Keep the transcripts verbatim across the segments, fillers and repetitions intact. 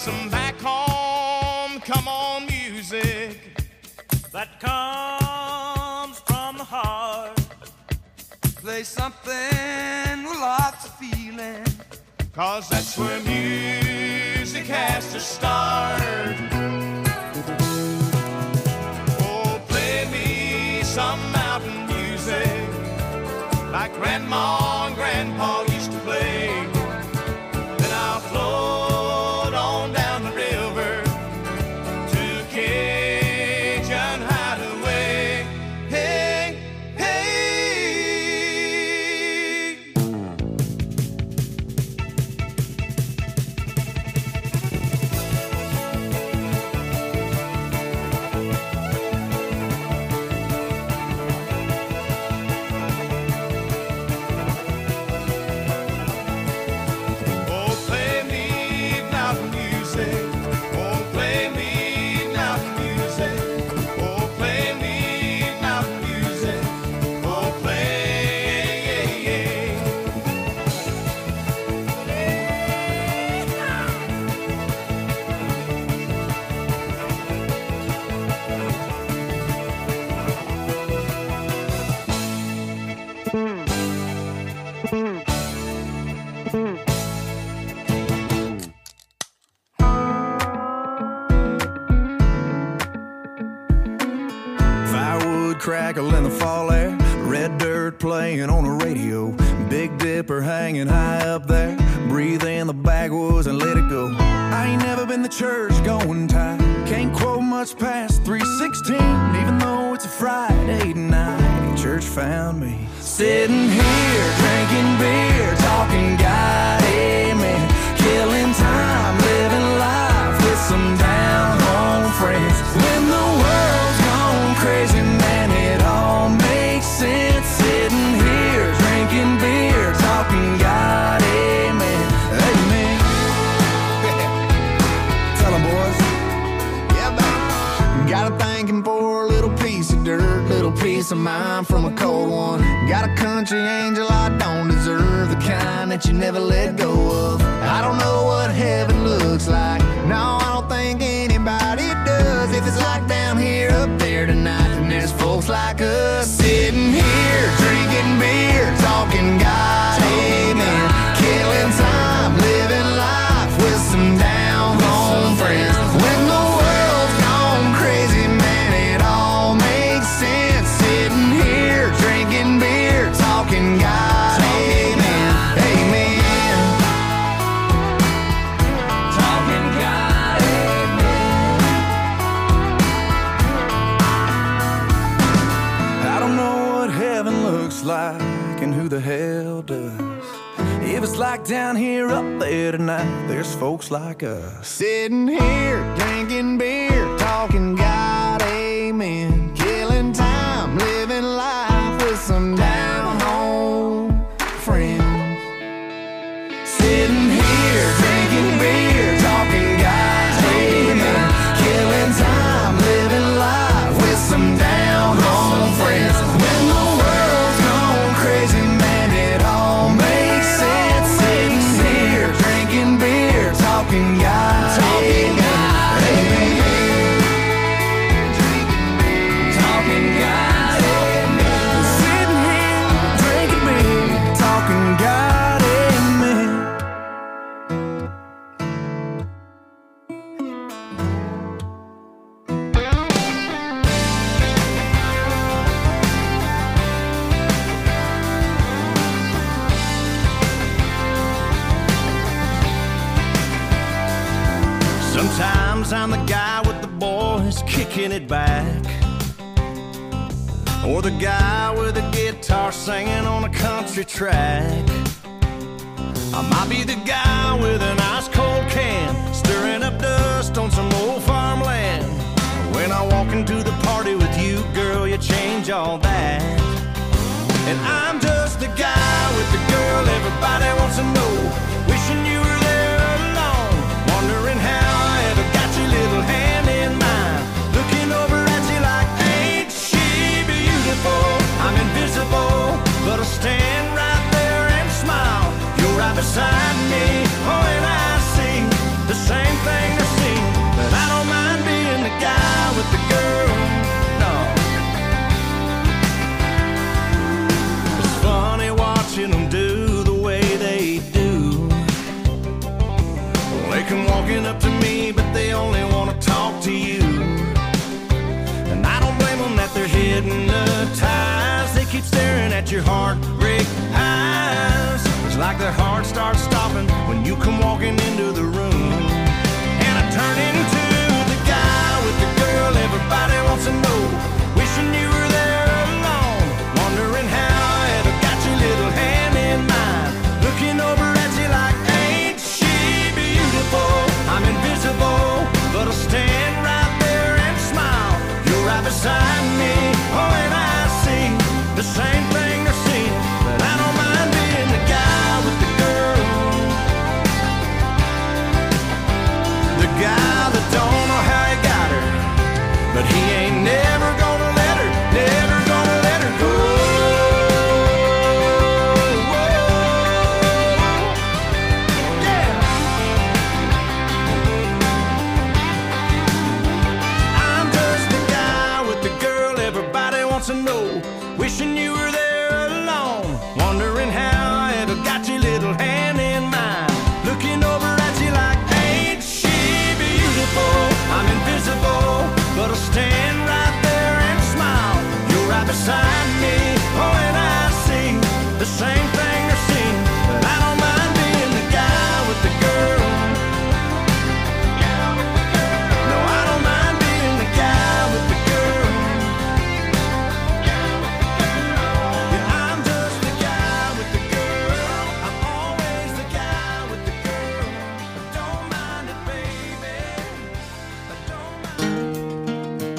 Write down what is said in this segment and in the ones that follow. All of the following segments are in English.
some back home, come on music that comes from the heart. Play something with lots of feeling, 'cause that's where music has to start. Oh, play me some mountain music like Grandma and Grandpa used to play. Then I'll float on down the river to Cajun Hideaway. Hey, hey. Crackle in the fall air, red dirt playing on the radio, Big Dipper hanging high up there, breathe in the backwoods and let it go. I ain't never been to church going type, can't quote much past three sixteen, even though it's a Friday night. Church found me sitting here drinking beer, talking God, amen, killing time, living life with some down home friends. When the world's gone crazy, man, it all makes sense. Sitting here drinking beer, talking God, amen, amen. Tell 'em, boys. Yeah, man. Got a thanking for a little piece of dirt, little piece of mind from a cold one. Got a country angel I don't deserve, the kind that you never let go of. I don't know what heaven looks like, no, I don't think anybody does. If it's like down here, up there tonight, then there's folks like us sitting here drinking beer, talking God, amen, killing time, living life with some down home friends. When the world's gone crazy, man, it all makes sense. Sitting here drinking beer, talking God, amen, amen, talking God, amen. I don't know what heaven looks like and who the hell does. If it's like down here, up there tonight, there's folks like us sitting here drinking beer, talking God, amen, killing time, living life with some down home friends. Sitting here drinking beer, talking God, amen, killing time, living life with some down home friends. When the world's gone crazy, man, it all makes sense. Sitting here drinking beer, talking God, amen, amen, talking God, amen. Sitting here drinking beer, talking God, amen. Sometimes I'm the guy with the boys kicking it back, or the guy with a guitar singing on a country track. I might be the guy with an ice cold can, stirring up dust on some old farmland. When I walk into the party with you, girl, you change all that. And I'm just the guy with the girl everybody wants to know, wishing you were there alone, wondering how I ever got your little hand in mine, looking over at you like, ain't she beautiful? I'm invisible, but I stand right there and smile. You're right beside me, their heart starts stopping when you come walking into the room. And I turn into the guy with the girl everybody wants to know, wishing you were there alone, wondering how I ever got your little hand in mine, looking over at you like, ain't she beautiful? I'm invisible, but I'll stand right there and smile. You're right beside me, oh, and I see the same thing they're seeing, but I don't mind being the guy with the girl, the guy that don't know how he got her, but he ain't never gonna let her, never gonna let her go. Yeah. I'm just the guy with the girl everybody wants to know, wishing you were there alone, wondering how I ever got your little hand in mine, looking over at you like, ain't she beautiful? I'm invisible, but I'll stand right there and smile. You're right beside me, oh, and I see the same thing they're seeing, but I don't mind being the guy with the girl. No, I don't mind being the guy with the girl. Yeah, I'm just the guy with the girl. I'm always the guy with the girl. I don't mind it, baby. I don't mind.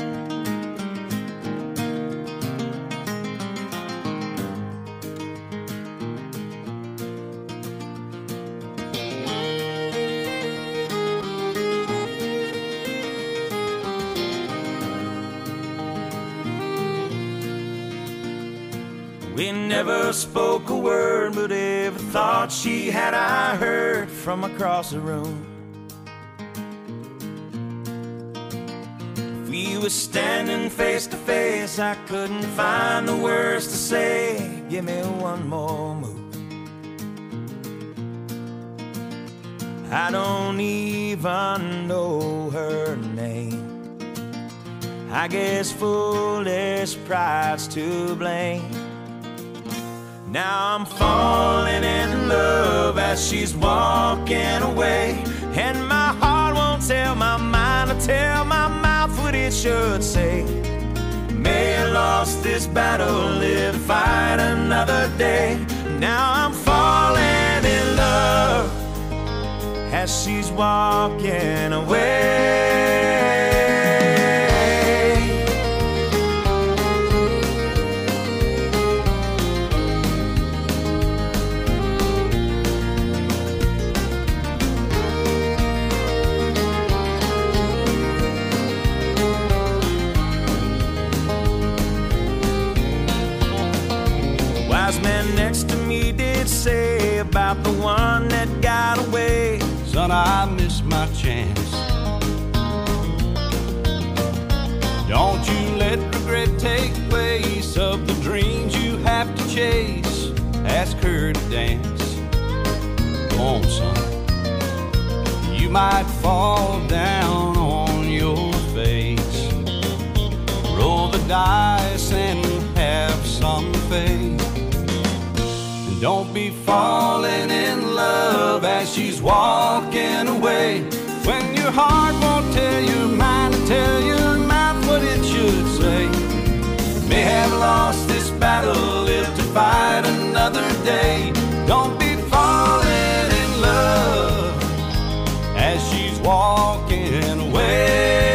We never spoke a word, but every thought she had I heard from across the room. If we were standing face to face, I couldn't find the words to say. Give me one more move. I don't even know her name. I guess foolish pride's to blame. Now I'm falling in love as she's walking away, and my heart won't tell my mind to tell my mouth what it should say. May have lost this battle, live to fight another day. Now I'm falling in love as she's walking away. Wise man next to me did say about the one that got away, Son, I missed my chance. Don't you let regret take place of the dreams you have to chase. Ask her to dance. Go on, son. You might fall down on your face. Roll the dice and have some faith. And don't be falling in love as she's walking away, when your heart won't tell your mind to tell your mouth what it should say. May have lost this battle, live to fight another day. Don't be falling in love as she's walking away.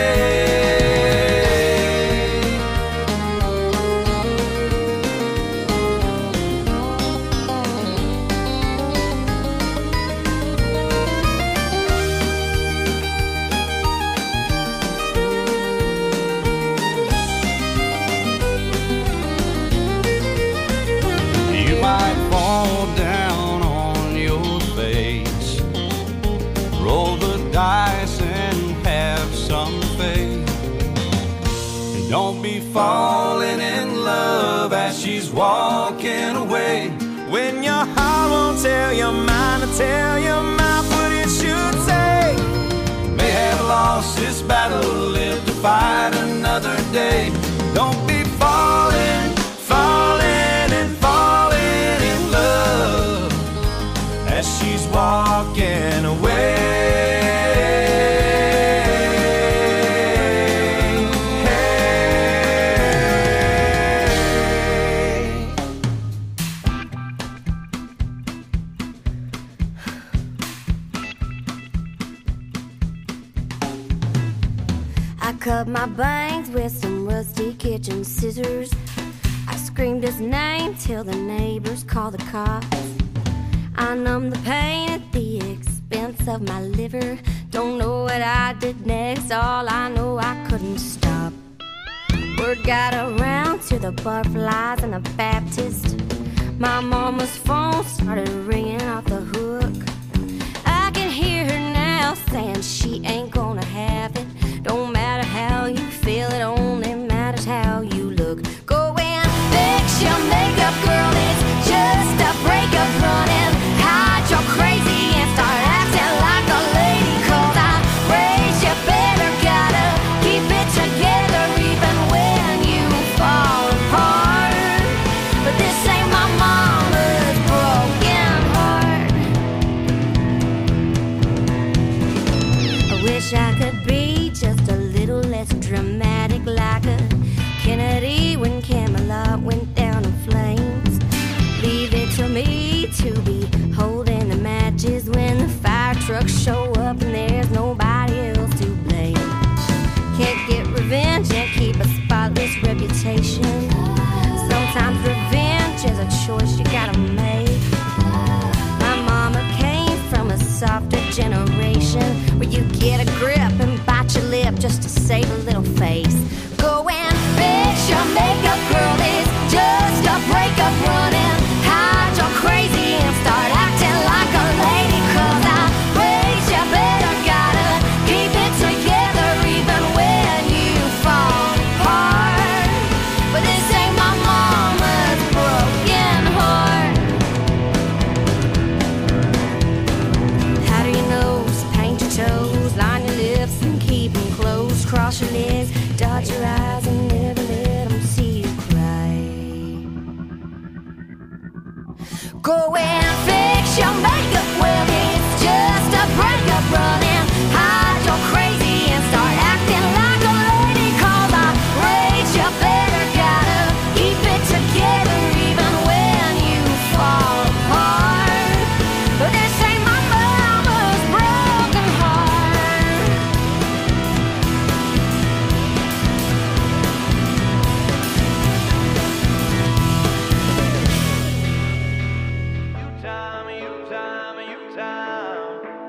Dice and have some faith. And don't be falling in love as she's walking away, when your heart won't tell your mind to tell your mouth what it should say. May have lost this battle, live to fight another day. Don't be falling, falling and falling in love was walking away. I cut my bangs with some rusty kitchen scissors. I screamed his name till the neighbors called the cops. I numbed the pain at the expense of my liver. Don't know what I did next, all I know I couldn't stop. Word got around to the butterflies and the Baptist. My mama's phone started ringing off the hook. I can hear her now saying she ain't gonna have it. Don't matter how you feel, it only matters how you look. Go and fix your makeup, girl, it's just a breakup running. Hide your crazy and start acting like a lady. Cause I raised you better, gotta keep it together even when you fall apart. But this ain't my mama's broken heart. I wish I could be just a little less dramatic, like a Kennedy when Camelot went down in flames. Leave it to me to be holding the matches when the fire trucks show up and there's nobody else to blame. Can't get revenge and keep a spotless reputation. Sometimes revenge is a choice you gotta make. My mama came from a softer generation where you get a grip and bite your lip just to save a little face. Go and fix your makeup, girl, it's just a breakup running. Hide your crazy and start acting like a lady. Cause I raised you better, gotta keep it together even when you fall apart. But this ain't my mama's broken heart. How do you know? Just paint your toes, line your lips and keep them closed. Cross your legs, dot your eyes and never let them see you cry. Go and fix your makeup, well it's just a breakup running. Hide your crazy and start acting like a lady. Cause I raised you better, gotta keep it together even when you fall apart. But this ain't my mama's broken heart. You time, you time, you time.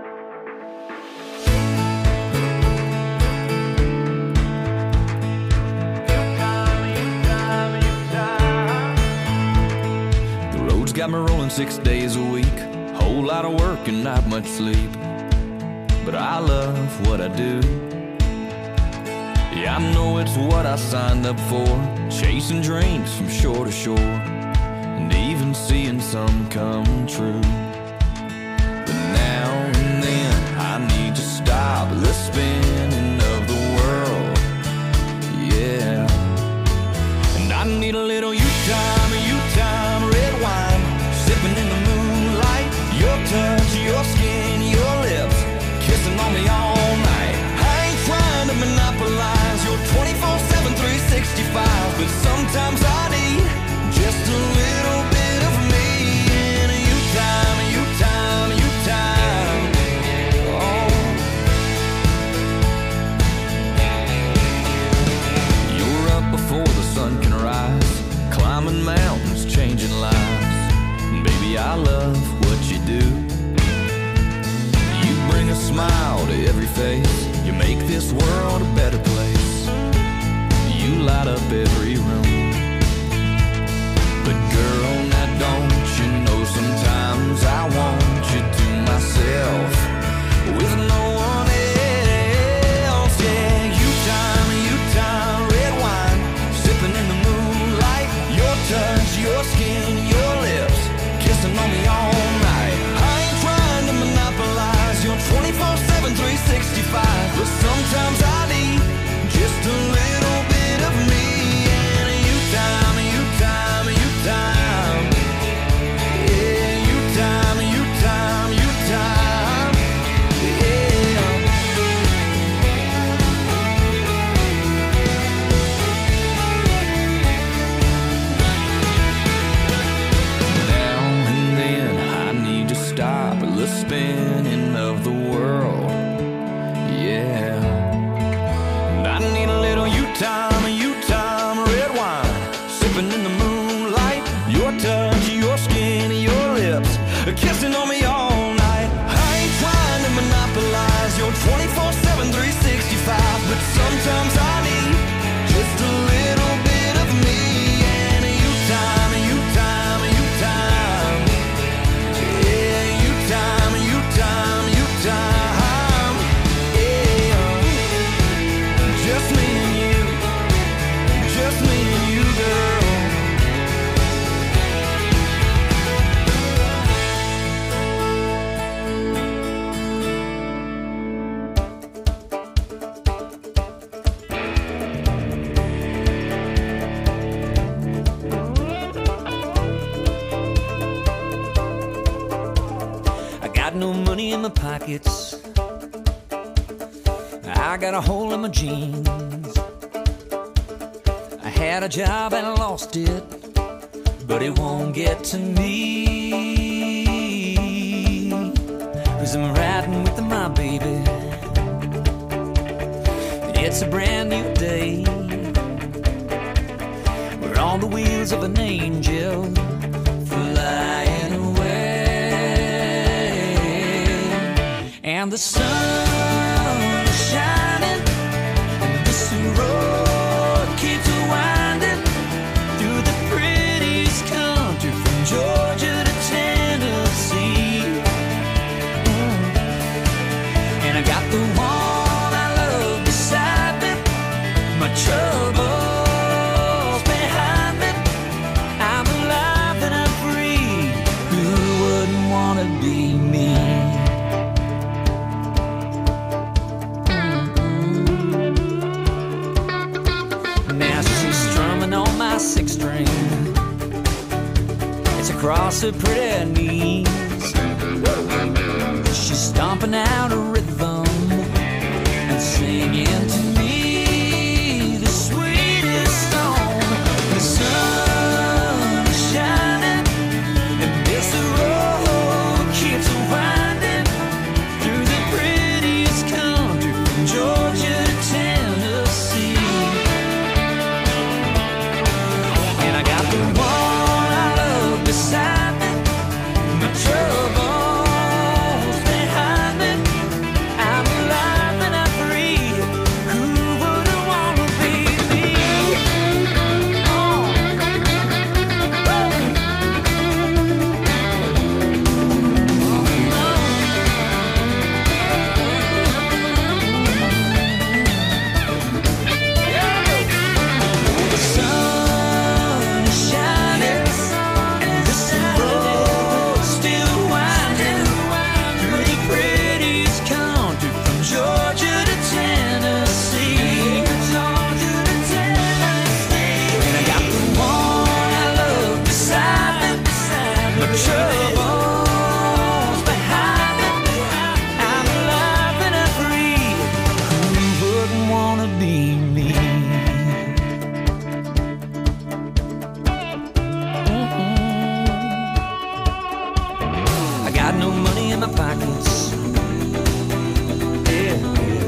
You time, you time, you time. The road's got me rolling six days a week. Whole lot of work and not much sleep. But I love what I do. Yeah, I know it's what I signed up for. Chasing dreams from shore to shore. And even seeing some come true. But now and then I need to stop the spinning of the world. Yeah. And I need a little you time, you time, red wine, sipping in the moonlight. Your touch, your skin, your lips, kissing on me all night. I ain't trying to monopolize your twenty-four seven, three sixty-five, but sometimes I need just a little bit of me. And you time, you time, you time. Oh. You're up before the sun can rise, climbing mountains, changing lives. And baby, I love what you do. You bring a smile to every face. You make this world a better place. You light up every room. But girl, now don't you know sometimes I want you to myself with no one else. Yeah, you time, you time, red wine, sipping in the moonlight. Your touch, your skin, your lips, kissing on me all night. I ain't trying to monopolize your twenty-four seven, three sixty-five, but sometimes I need just a little bit of me. And you time, you time, you time. beginning of the world. Yeah. And I need a little you time, you time, red wine, sipping in the moonlight. Your touch, your skin, your lips, kissing on me all night. I ain't trying to monopolize your twenty-four seven, three sixty-five, but sometimes I need just a little bit of me. And you time, you time, you time. Yeah, you time, you time, you time. Yeah, just me and you, just me and you, girl. No money in my pockets, I got a hole in my jeans. I had a job and I lost it, but it won't get to me, 'cause I'm riding with my baby. It's a brand new day. We're on the wheels of an angel flying away. And the sun is shining, and this road keeps winding through the prettiest country from Georgia to Tennessee. Mm. And I got the one I love beside me, my troubles behind me. I'm alive and I'm free. Who wouldn't want to be me? Six string, it's across her pretty knees. She's stomping out a rhythm and singing to me the sweetest song. The sun is shining, and this road keeps winding through the prettiest country from Georgia to Tennessee. The one I love beside me, my troubles behind me. I'm alive and I'm free. Who wouldn't want to be me? Oh. The sun is shining, and this road still winding through the prettiest country from Georgia to Tennessee. Georgia to Tennessee. And I got the one I love beside me, my troubles behind me. I'm alive and I'm free. Who wouldn't want to be me? I got no money in my pockets. Yeah,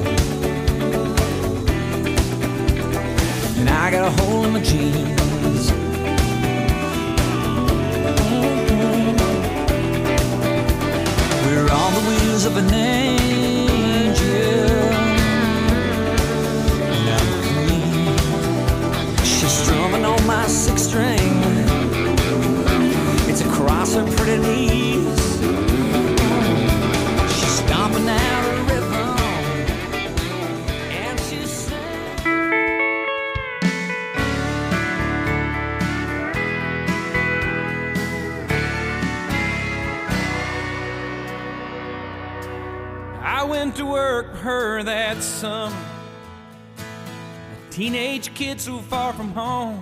yeah. And I got a hole in my jeans. Mm-hmm. We're on the wheels of an angel. And I'm free. She's strumming on my six string. It's across her pretty knees. She's stomping out a rhythm, and she sings. I went to work for her that summer, a teenage kid so far from home.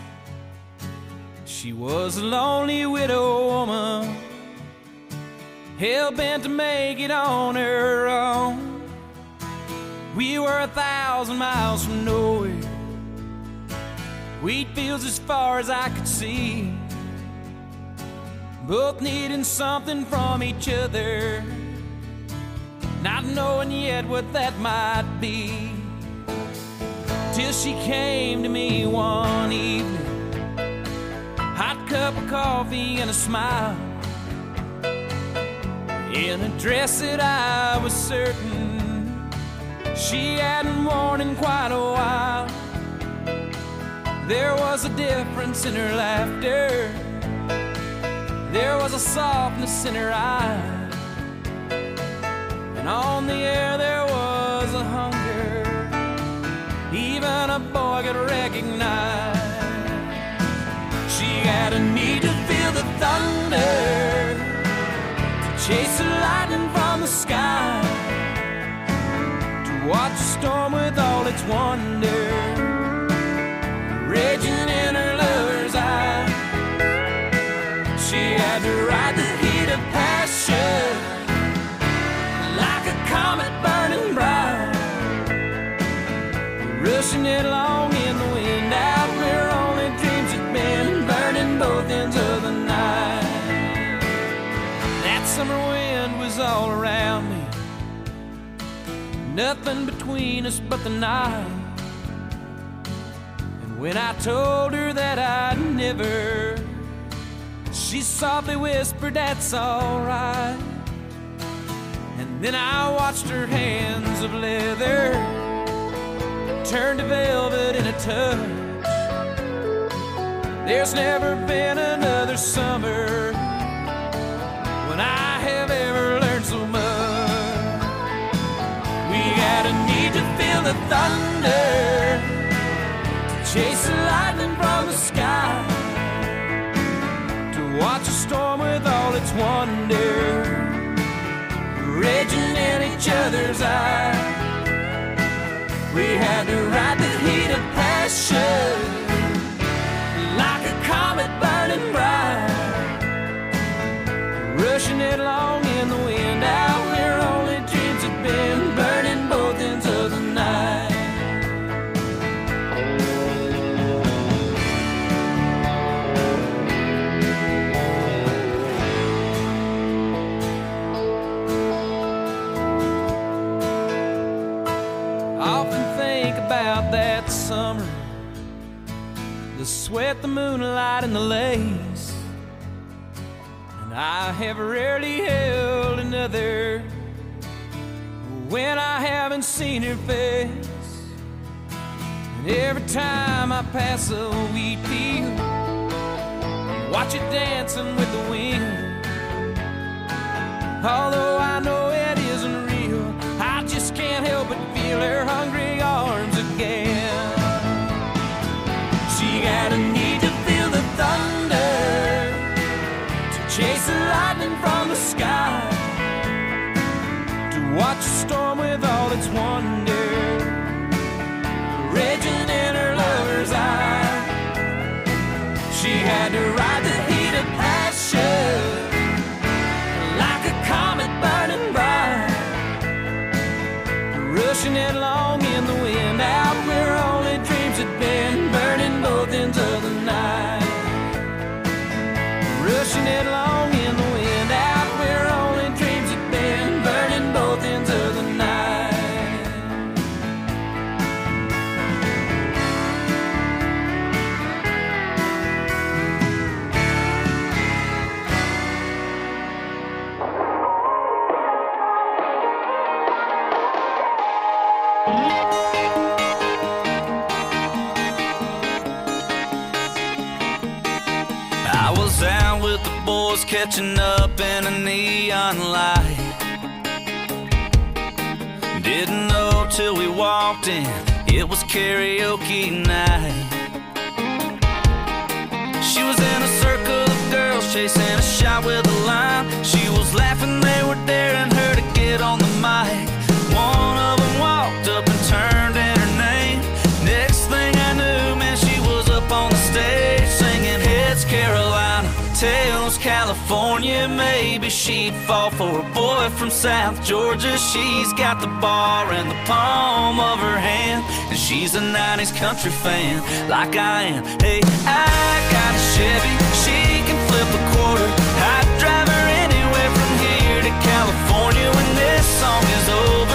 She was a lonely widow woman, hell-bent to make it on her own. We were a thousand miles from nowhere, wheat fields as far as I could see, both needing something from each other, knowing yet what that might be, till she came to me one evening, hot cup of coffee and a smile, in a dress that I was certain she hadn't worn in quite a while. There was a difference in her laughter, there was a softness in her eyes, and on the air there was a hunger even a boy could recognize. She had a need to feel the thunder, to chase the lightning from the sky, to watch the storm with all its wonder raging in her lover's eye. She had to ride the heat of passion like a comet burning bright, rushing it along in the wind out where only dreams had been, burning both ends of the night. That summer wind was all around me, nothing between us but the night. And when I told her that I'd never, she softly whispered, "That's all right." And then I watched her hands of leather turn to velvet in a touch. There's never been another summer when I have ever learned so much. We had a need to feel the thunder, to chase the lightning from the sky, to watch a storm with all its wonder raging in each other's eyes. We had to ride the heat of passion like a comet burning bright, rushing it along in the wind out where only dreams had been, burning both ends of the night. About that summer, the sweat, the moonlight, and the lace, and I have rarely held another when I haven't seen her face. And every time I pass a wheat field, watch it dancing with the wind, although I know it isn't real, I just can't help but feel her hungry arms again. She had a need to feel the thunder, to chase the lightning from the sky, to watch a storm with all its wonder raging in her lover's eye. She had to ride the heat of passion like a comet burning bright, rushing it along in the wind out where only dreams had been, burning both ends of the night. Rushing it along in the wind out where only dreams had been, burning both ends of the night. I was out with the boys catching up in a neon light. Didn't know till we walked in, it was karaoke night. She was in a circle of girls chasing a shot with a line. She was laughing, they were daring her to get on the mic. One of them walked up and turned in her name. Next thing I knew, man, she was up on the stage singing Heads Carolina, Tails California. Maybe she'd fall for a boy from South Georgia. She's got the bar in the palm of her hand, and she's a nineties country fan like I am. Hey, I got a Chevy, she can flip a quarter. I'd drive her anywhere from here to California when this song is over.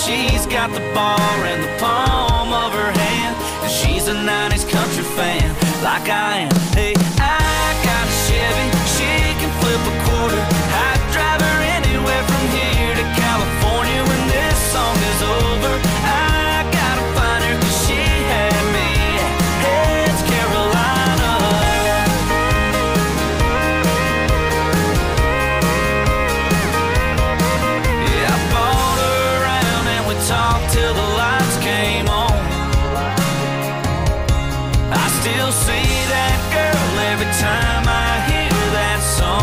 she's got the bar in the palm of her hand. And she's a nineties country fan, like I am. Hey, I got a Chevy, she can flip a quarter. I'd drive her anywhere from here to California when this song is over. I gotta find her 'cause she had me at Heads Carolina. Yeah, I bought her around and we talked till the lights came on. I still see that girl every time I hear that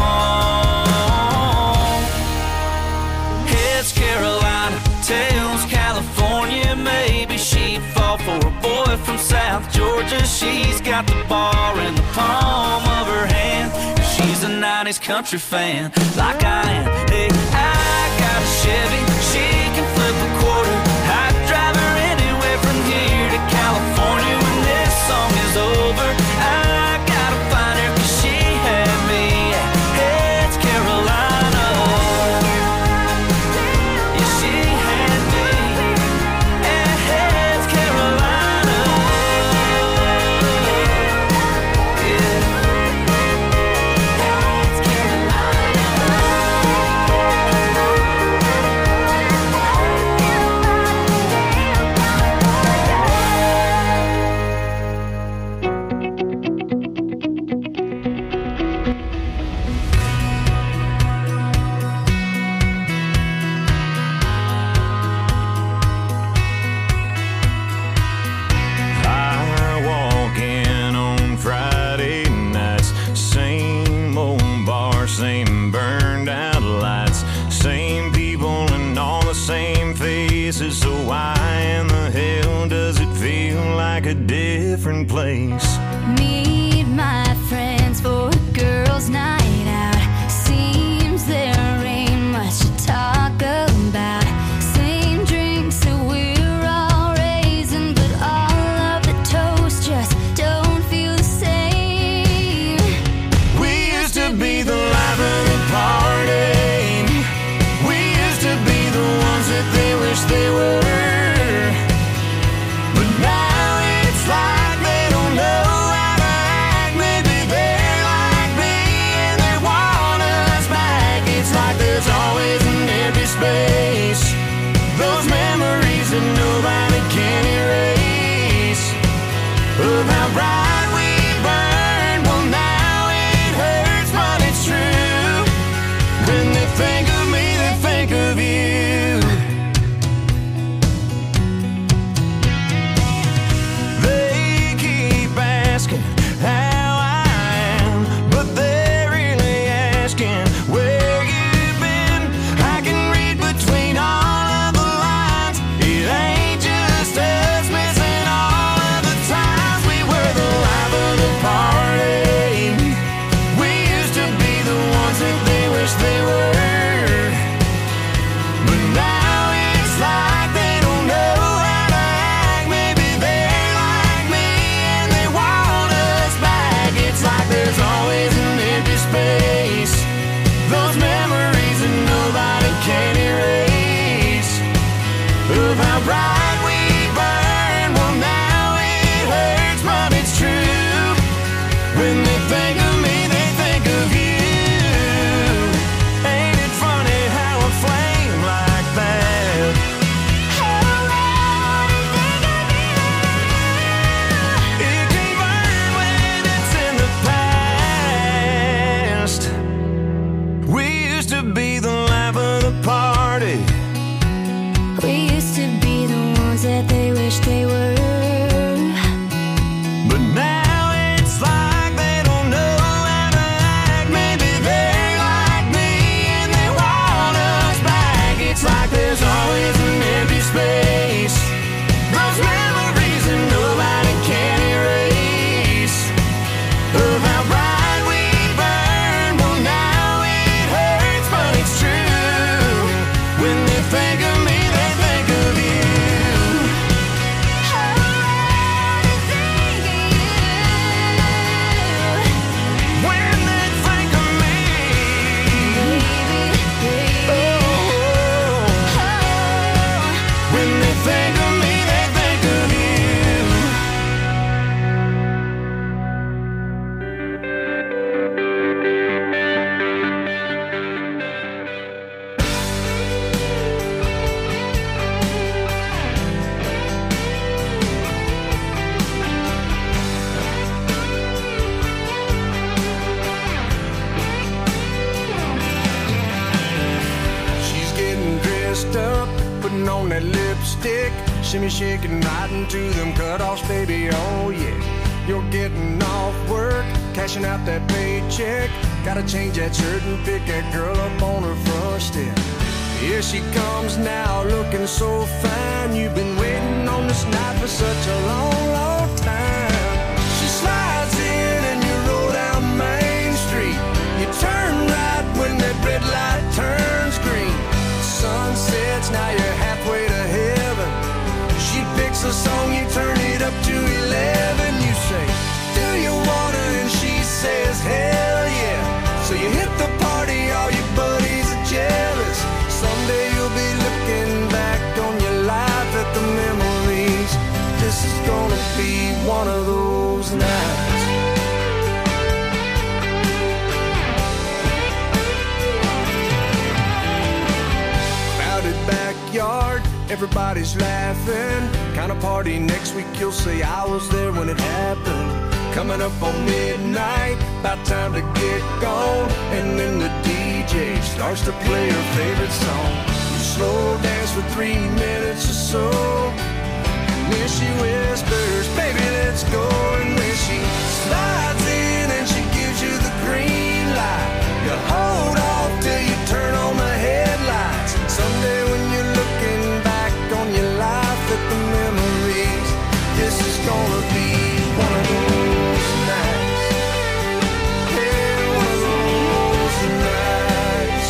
song. Heads Carolina, tails California. Maybe she'd fall for a boy from South Georgia. She's got the bar in the palm of her hand. She's a nineties country fan, like I am. Hey, I got a Chevy, she can flip a quarter. I'd drive her anywhere from here to California when this song is over. I gotta find her 'cause she had me at Heads Carolina. Yeah, she had me at Heads Carolina. Yeah. Heads Carolina. I walk in on Friday nights, same old bar, same burned out lights, same people and all the same faces. So why in the hell does it feel like a different place? Meet my friends for a girls' night out. Seems there ain't much to talk about. Same drinks that we're all raising, but all of the toast just don't feel the same. We used to be the life of the party. We used to be the ones that they wish they were. But now it's like they don't know how to Shimmy shaking right into them cutoffs, baby, oh yeah. You're getting off work, cashing out that paycheck. Gotta change that shirt and pick that girl up on her front step. Here she comes now, looking so fine. You've been waiting on this night for such a long, long time. She slides in and you roll down Main Street. You turn right when that red light turns green. The sun sets, now you're halfway to heaven. She picks a song, you turn it up to eleven. You say, do you wanna? And she says, hell yeah. So you hit the party, all your buddies are jealous. Someday you'll be looking back on your life at the memories. This is gonna be one of those nights. Crowded backyard, everybody's laughing. Kind of party next week, you'll say I was there when it happened. Coming up on midnight, about time to get gone. And then the D J starts to play her favorite song. You slow dance for three minutes or so, and then she whispers, baby, let's go. And then she slides in and she gives you the green light. You hold off till you turn on the headlights. Someday when you're looking back on your life at the memories, this is gonna be one of those nights. Yeah, one of those nights.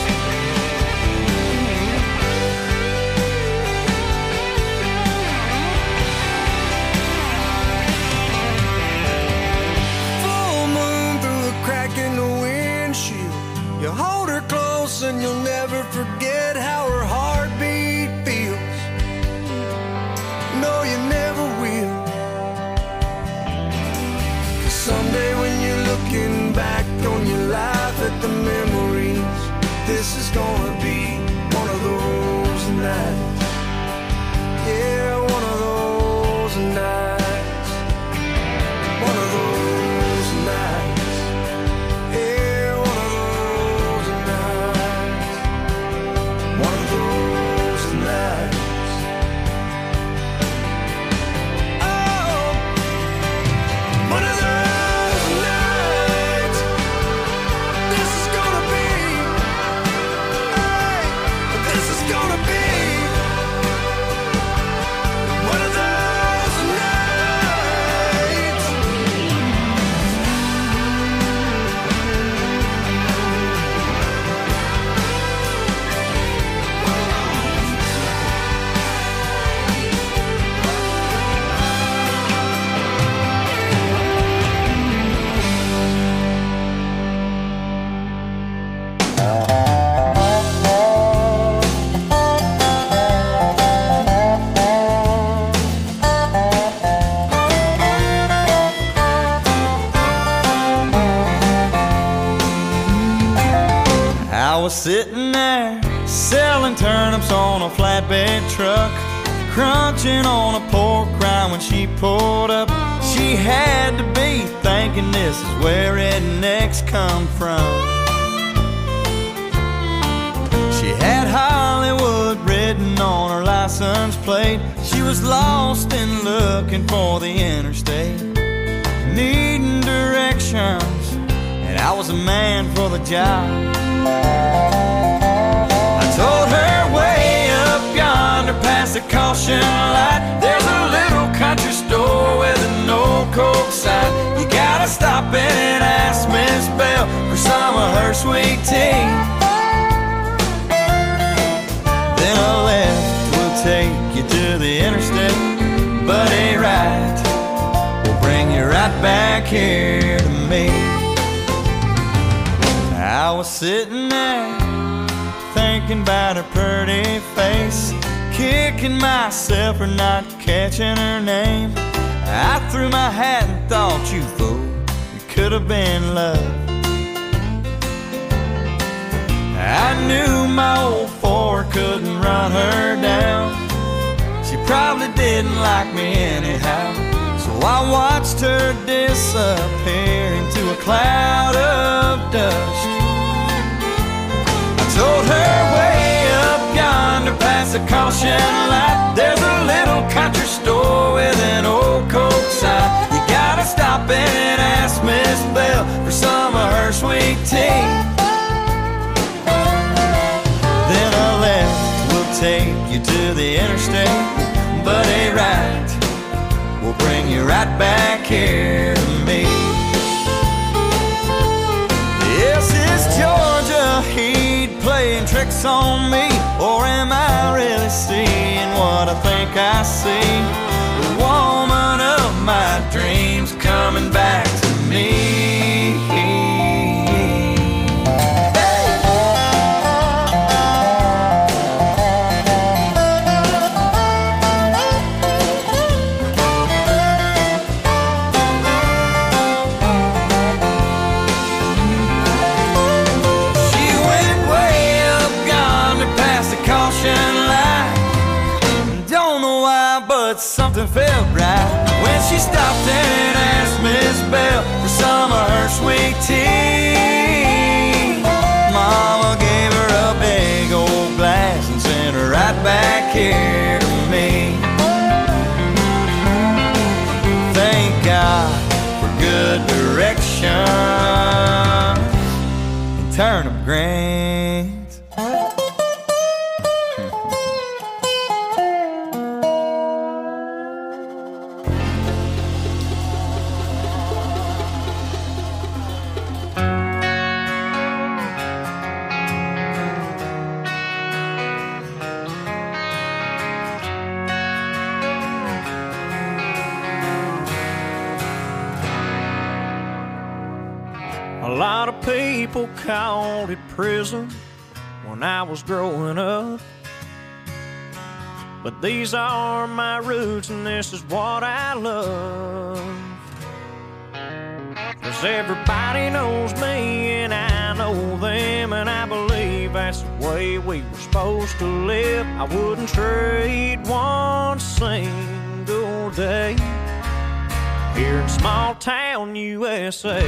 Full moon through a crack in the windshield. You hold her close and you'll never forget how her heartbeat feels. No, you never will. Someday when you're looking back on your life at the memories, this is gonna be one of those nights. Yeah, one of those nights. One of those nights. Yeah, one of those nights. One of those nights. Oh, one of those. I was sitting there selling turnips on a flatbed truck, crunching on a pork rind when she pulled up. She had to be thinking this is where rednecks come from. She had Hollywood written on her license plate. She was lost and looking for the interstate, needing directions, and I was a man for the job. I told her way up yonder past the caution light, there's a little country store with an old Coke sign. You gotta stop in and ask Miss Bell for some of her sweet tea. Then a left will take you to the interstate, but a right will bring you right back here to me. I was sitting there thinking about her pretty face, kicking myself for not catching her name. I threw my hat and thought, you fool, it could have been love. I knew my old Ford couldn't run her down. She probably didn't like me anyhow, so I watched her disappear into a cloud of dust. Told her way up yonder past the caution light, there's a little country store with an old Coke sign. You gotta stop and ask Miss Bell for some of her sweet tea. Then a left will take you to the interstate, but a right will bring you right back here to me. Yes, is Georgia Heat playing tricks on me, or am I really seeing what I think I see? The woman of my dreams coming back to me. Something felt right when she stopped and asked Miss Bell for some of her sweet tea. Mama gave her a big old glass and sent her right back here to me. Thank God for good direction and turnip greens. A lot of people called it prison when I was growing up, but these are my roots and this is what I love. 'Cause everybody knows me and I know them, and I believe that's the way we were supposed to live. I wouldn't trade one single day here in small town U S A.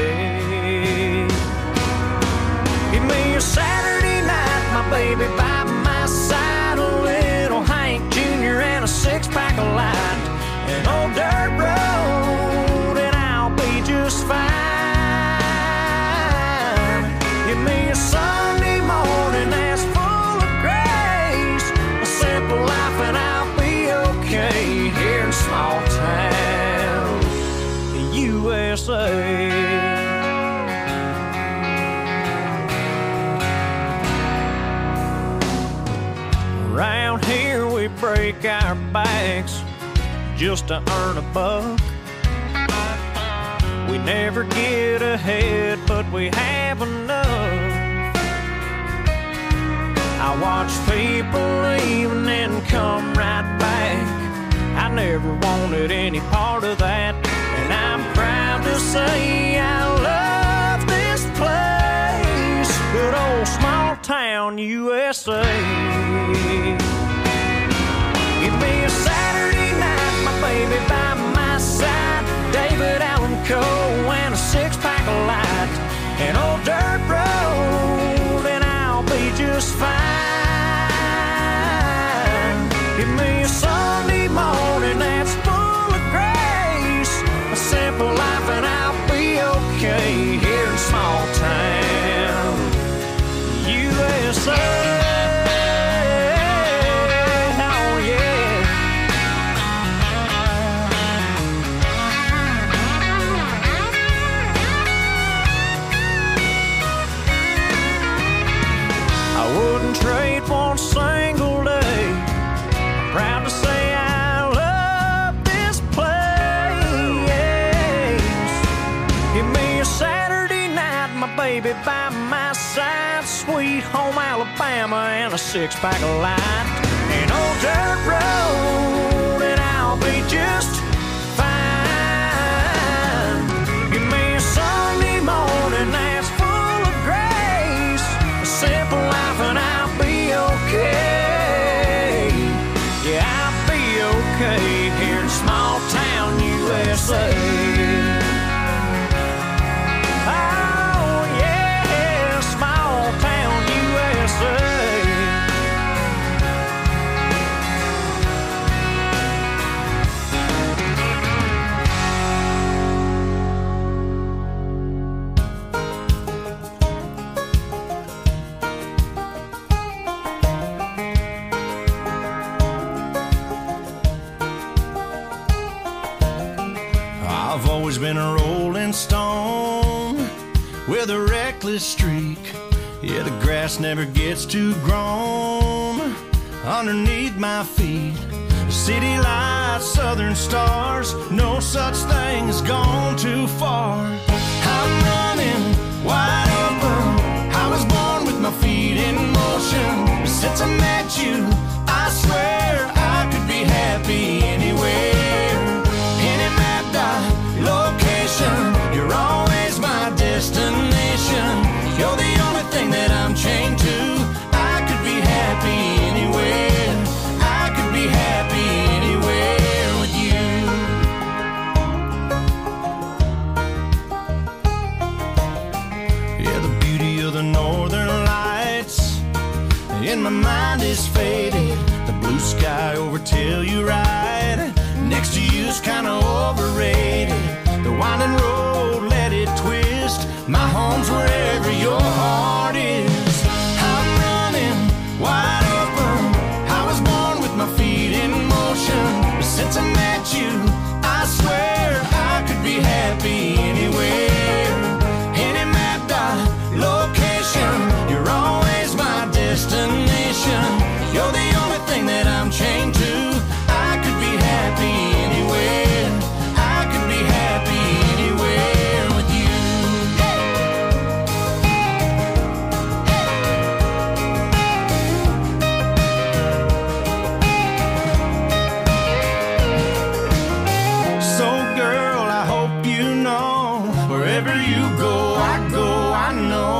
Give me a Saturday night, my baby by my side, a little Hank Junior and a six-pack of light, an old dirt road, and I'll be just fine. Give me a Sunday morning that's full of grace, a simple life, and I'll be okay here in small town U S A. Around here we break our backs just to earn a buck. We never get ahead, but we have enough. I watch people leave and then come right back. I never wanted any part of that, and I'm proud to say I love this place, good old small town U S A. Give me a Saturday night, my baby by my side, David Allan Coe and a six-pack of light, an old dirt road, and I'll be just fine. Give me a Sunday morning that's full of grace, a simple life, and I'll be okay here in small town U S A. Trade one single day. I'm proud to say I love this place. Give me a Saturday night, my baby by my side, sweet home Alabama and a six-pack of light, an old dirt road, and I'll be just fine. Give me a Sunday morning that's full of grace, a simple life, and I'll be okay. Yeah, I'll be okay here in small town U S A. Oh yeah, small town U S A. I've always been a rolling stone with a reckless streak. Yeah, the grass never gets too grown underneath my feet. City lights, southern stars, no such thing as gone too far. I'm running wide open. I was born with my feet in motion. Since I met you, I swear I could be happy anywhere. Any mapped out location, you're always my destination. You're the only thing that I'm chained to. I could be happy anywhere. I could be happy anywhere with you. Yeah, the beauty of the northern lights in my mind is faded. The blue sky over Telluride next to you's kinda overrated. The winding road, let it twist. My home's wherever your heart is. I'm running wide open. I was born with my feet in motion. But since I met you, I swear I could be happy anywhere. Any mapped out location, you're always my destination. You're the only thing that I'm chained to. I could be happy anywhere. I could be happy anywhere with you. So girl, I hope you know, wherever you go, I go, I know.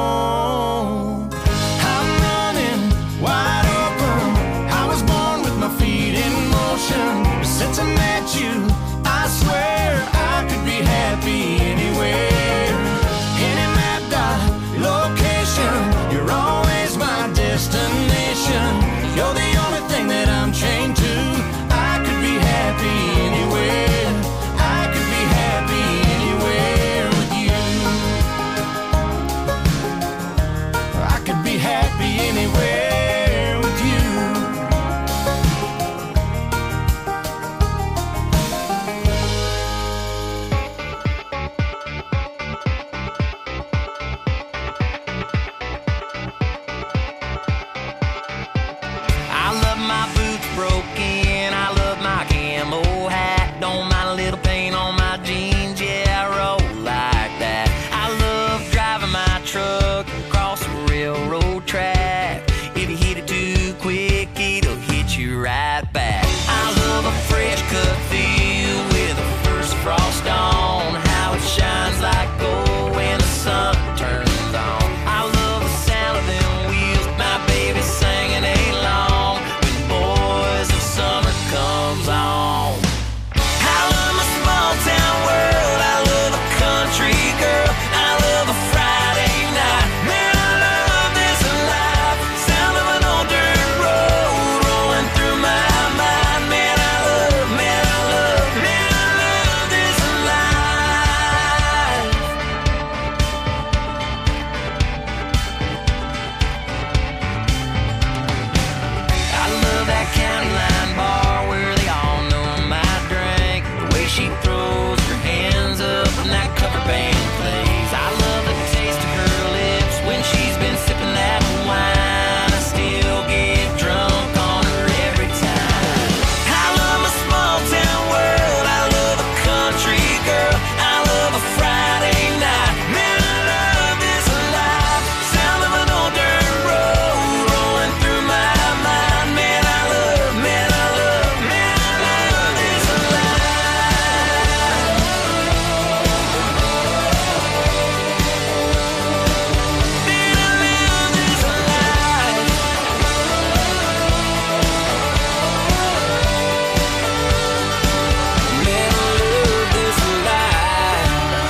I'm running wide open. I was born with my feet in motion. But since I met you, I swear I could be happy anywhere. Any mapped out location, you're always my destination. You're the only thing that I'm chained to. I could be happy anywhere. I could be happy anywhere with you. I could be happy anywhere with you. I love my boots broken, I love my camo hat. Don't mind a little paint on my jeans, yeah, I roll like that. I love driving my truck across the railroad track. If you hit it too quick, it'll hit you right back. I love a fresh cut field with the first frost on. How it shines like gold when the sun turns on. I love the sound of them wheels, my baby singing along when Boys of Summer comes on. I love my small town world, I love a country girl, I love a Friday night. Man, I love this life, sound of an old dirt road rolling through my mind. Man, I love, man, I love, man, I love this life. I love that county line bar where they all know my drink. The way she throws her hands up when that cover band plays. I love the taste of her lips when she's been sipping that wine. I still get drunk on her every time. I love my small town world, I love a country girl, I love a Friday night. Man, I love this life, sound of an old dirt road rolling through my mind. Man, I love, man, I love, man, I love this life. Man, I love this life. Man, I love this life.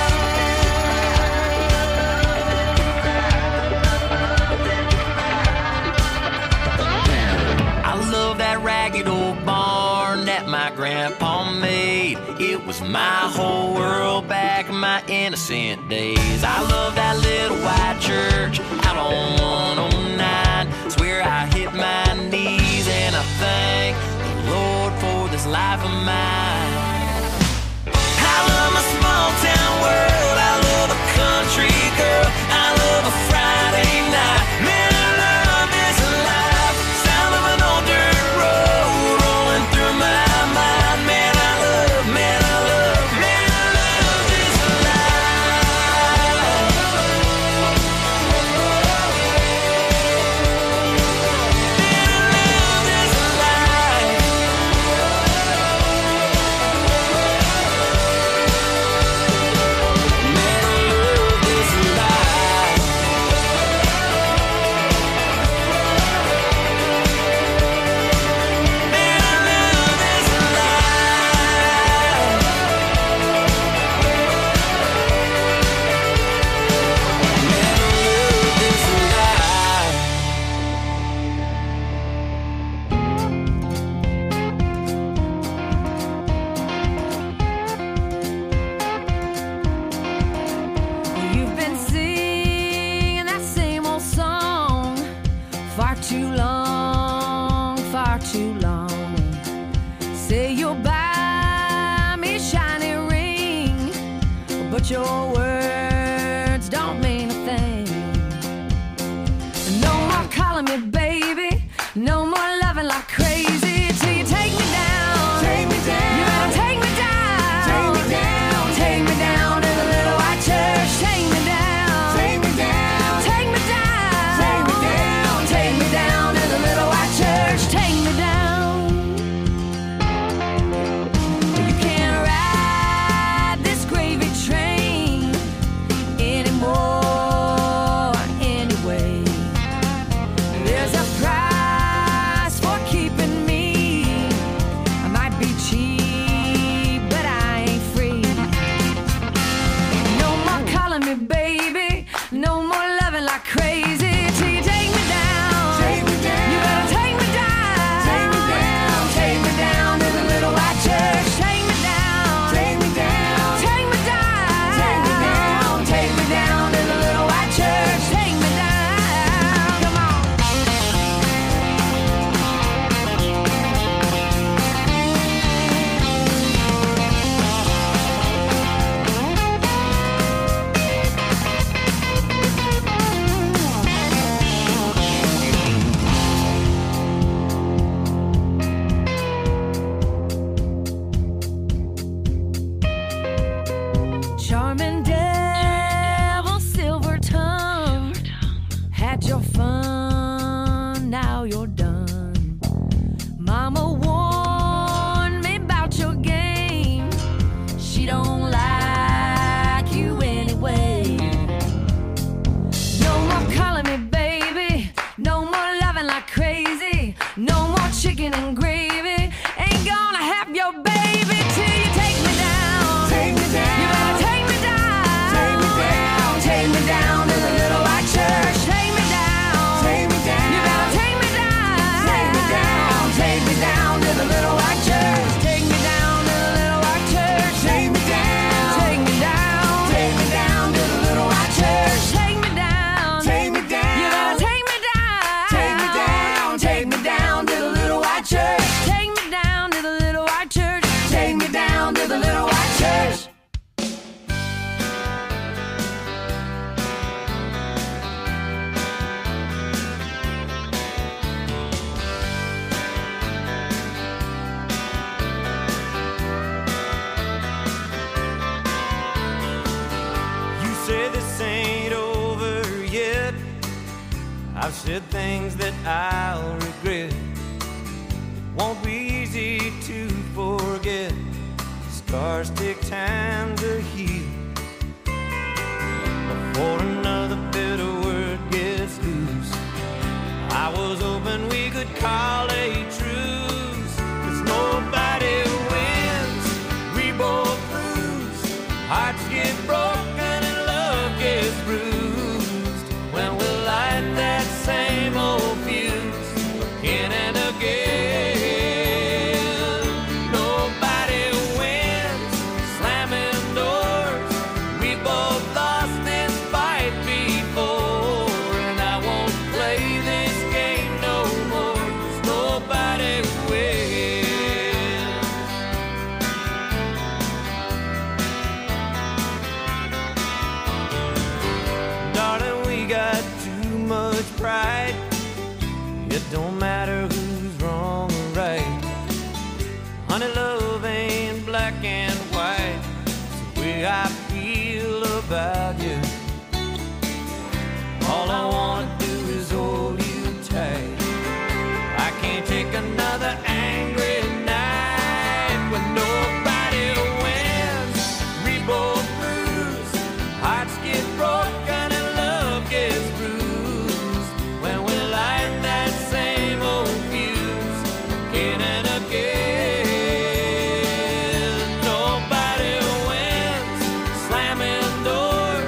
I love that ragged old barn that my grandpa made. It was my whole world back in my innocent days. I love that little white church out on one oh nine. Swear I hit my knees and I thank the Lord for this life of mine. I love my small but your words don't mean a thing. No more calling me baby, no more loving like crazy till you take me down. Take me down. You better take me down. Take me down. Take me down to the little white church. Take me down. Take me down. Take me down. Take me down. Take me down to the little white church. Take me down. You can't ride this gravy train anymore anyway. There's a price for keeping me. I might be cheap, but I ain't free. No more calling me baby, no more loving like crazy till you take me down. Take me down. You better take me down. Take me down. Take me down to the little white church. Take me down. Take me down. Take me down. Take me down. Take me down to the little white church. Take me down. Come on. Charming devil, silver tongue, had your fun, now you're done. Mama warned me about your game. She don't like you anyway. No more calling me baby, no more loving like crazy, no more chicken and gravy. Ain't gonna have your baby till you take me down. Take me down. You better take me down. Take me down. Take me down to the little white church. Take me down. Take me down. You better take me down. Take me down. Take me down to the little white church. Take me down to the little white church. Take me down. Take me down. Take me down to the little white church. Take me down. Take me down. You better take me down. Take me down. Take me down to the little white church. Take me down to the little white church. Take me down to the little white church. You say this ain't over yet. I've said things that I'll regret. It won't be easy to forget. Scars take time to heal before another bitter word gets loose. I was hoping we could call a truce, 'cause nobody wins, we both lose. Hearts get broken and love gets bruised when we light that same old fuse again and again. Nobody wins, slamming doors. We both lost this fight before, and I won't play this game no more, 'cause nobody wins. Darling, we got too much pride. It don't matter who's wrong or right. Honey, love ain't black and white. It's the way I feel about you. All I wanna do is hold you tight. I can't take another angry night when nobody wins. We both lose. Hearts get broken and love gets bruised when we light that same old fuse again and again. Nobody wins, slamming doors.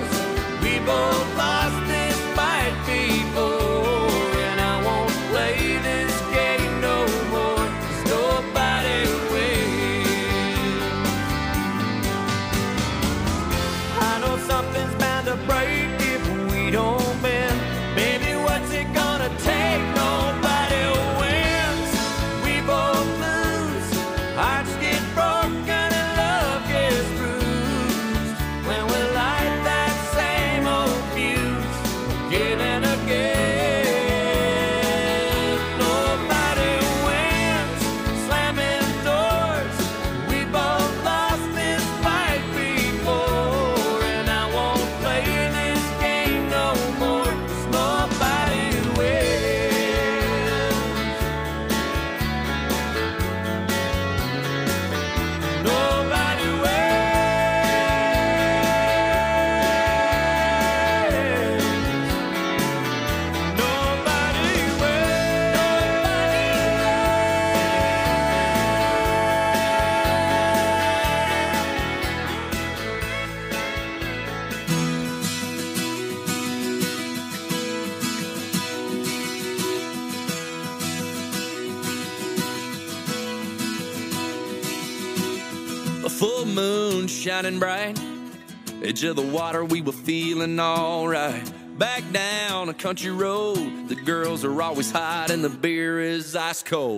moon shining bright, edge of the water, we were feeling alright. Back down a country road, the girls are always hot and the beer is ice cold.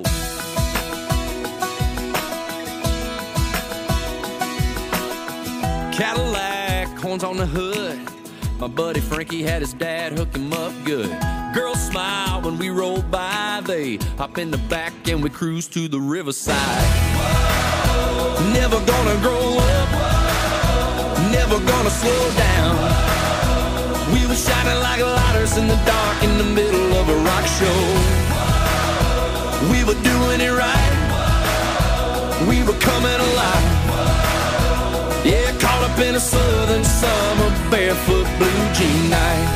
Cadillac, horns on the hood, my buddy Frankie had his dad hook him up good. Girls smile when we roll by, they hop in the back and we cruise to the riverside. Whoa. Never gonna grow up, whoa. Never gonna slow down. We were shining like lighters in the dark in the middle of a rock show. Whoa. We were doing it right, whoa. We were coming alive. Yeah, caught up in a southern summer, barefoot blue jean night.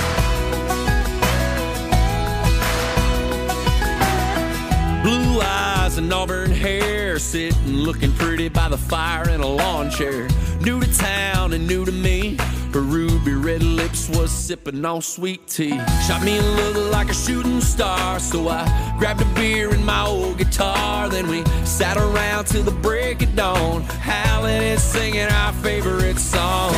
Blue eyes and auburn hair, sitting looking pretty by the fire in a lawn chair. New to town and new to me, her ruby red lips was sipping on sweet tea. Shot me a look like a shooting star, so I grabbed a beer and my old guitar. Then we sat around till the break of dawn, howling and singing our favorite song.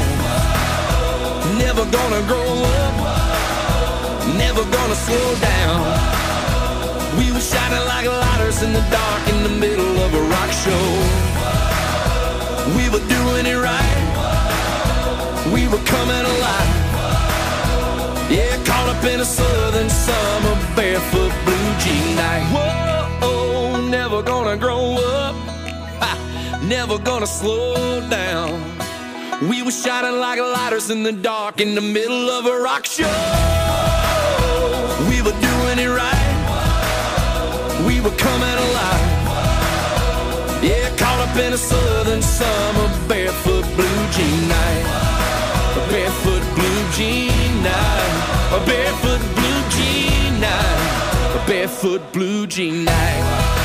Never gonna grow up, never gonna slow down. We were shining like lighters in the dark in the middle of a rock show. We were doing it right, we were coming alive. Yeah, caught up in a southern summer, barefoot blue jean night. Whoa, never gonna grow up, ha, never gonna slow down. We were shining like lighters in the dark in the middle of a rock show. We were doing it right, we were coming alive. Yeah, caught up in a southern summer, barefoot blue jean night. A barefoot blue jean night. A barefoot blue jean night. A barefoot blue jean night.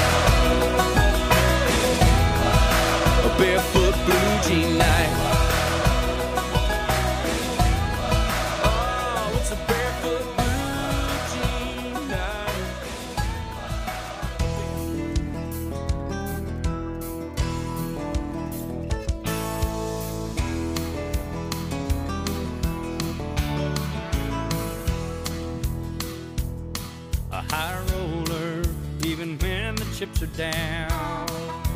A barefoot blue jean night. Oh, it's a barefoot blue jean night. A high roller, even when the chips are down.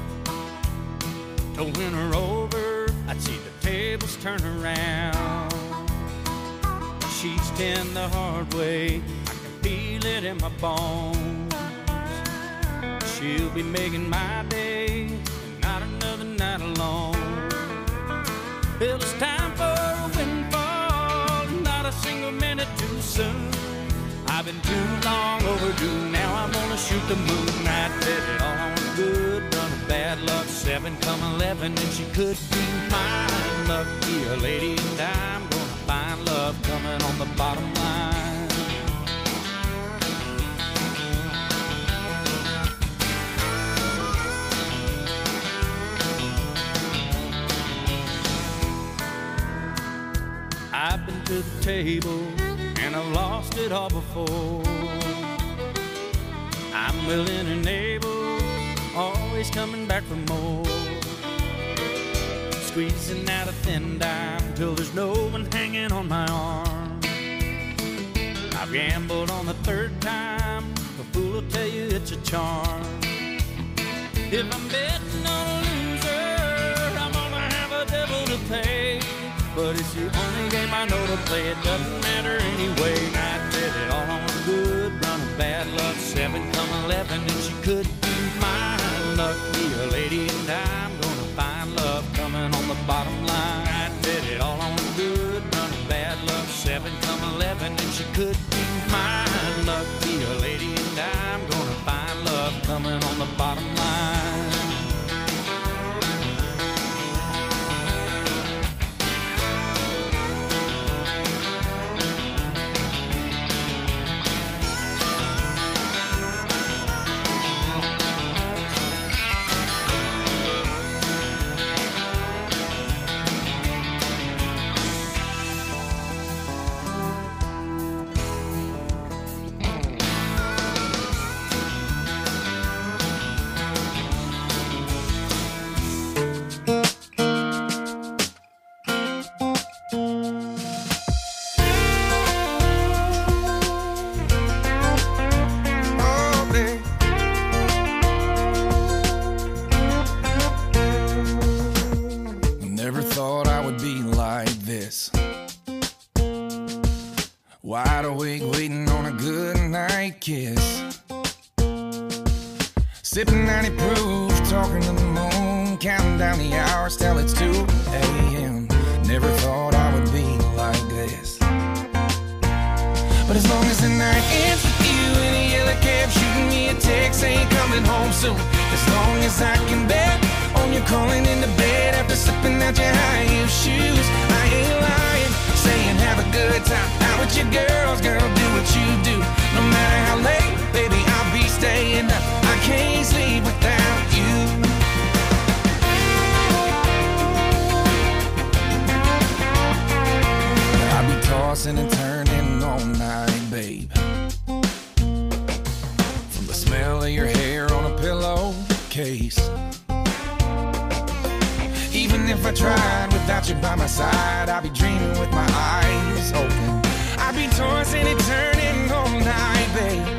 To win her over, I'd see the tables turn around. She's ten the hard way, I can feel it in my bones. She'll be making my day, and not another night alone. Well, it's time for a windfall, not a single minute too soon. I've been too long overdue, now I'm gonna shoot the moon. I bet it all on a good run of bad luck, seven come eleven, and she could be mine. Lucky a lady, and I'm gonna find love coming on the bottom line. I've been to the table, and I've lost it all before. I'm willing and able, always coming back for more. Squeezing out a thin dime till there's no one hanging on my arm. I've gambled on the third time, a fool will tell you it's a charm. If I'm betting on a loser, I'm gonna have a devil to pay. But it's the only game I know to play, it doesn't matter anyway. I bet it all on a good run of bad luck, seven come eleven, and she could be mine. Lucky a lady, and I'm gonna find love coming on the bottom line. I bet it all on a good run of bad luck, seven come eleven, and she could be mine. Lucky a lady, and I'm gonna find love coming on the bottom line. thought I would be like this. Wide awake, waiting on a good night kiss. Sipping ninety proof, talking to the moon, counting down the hours till it's two a.m. Never thought I would be like this. But as long as the night ends with you in a yellow cab, shooting me a text, ain't coming home soon. As long as I can bet on you calling into bed after slipping out your high heel shoes, I ain't lying, saying have a good time out with your girls, girl, do what you do. No matter how late, baby, I'll be staying up. I can't sleep without you. I'll be tossing and turning all night, babe. From the smell of your hair on a pillowcase. Even if I tried without you by my side, I'd be dreaming with my eyes open. I'd be tossing and turning all night, babe.